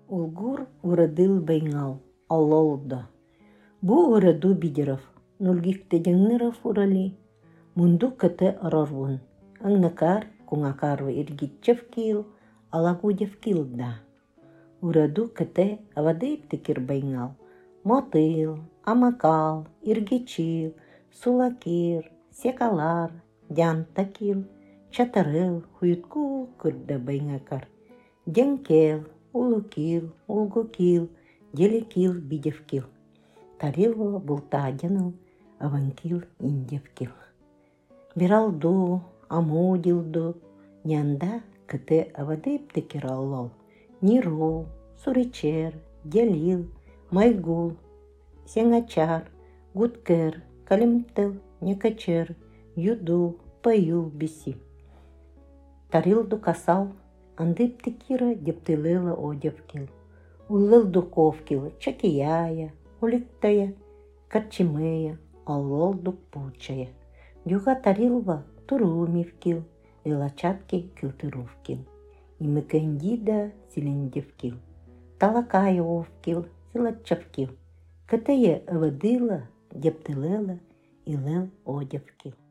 Улгур урадыл байнгал, аллолда. Бу ураду бидеров, нулгиктедеңнеров урали. Мунду кыты арарвун. Аңнакар, куңакарвы иргитчев кил, алагудев килда. Ураду кыты авадыйп текир байнгал. Мотыл, амакал, иргичил, сулакир, секалар, дянтакил, чатарыл, хуютку кырда байнгакар. Денкел, улукил, улгукил, делекил, бидевкил. Тарило бултадяныл, аванкил, индевкил. Биралду, амудилду, нянда кыты авадыйп текир аллол. Ниру, суричер, делил, майгул, сеңачар, гуткер, калимтыл, некачер, юду, паю, биси. Тарилду касал, андып текира дептылыла одевкил. Улылду ковкил, чакияя, уликтая, карчимея, аллолду пучая. Дюга тарилва турумивкил, илачатки килтыровкил. Имыкендида силендевкил. Талакая овкил, силачавкил. Кытые ывадыла, дептылыла, илыл одевкил.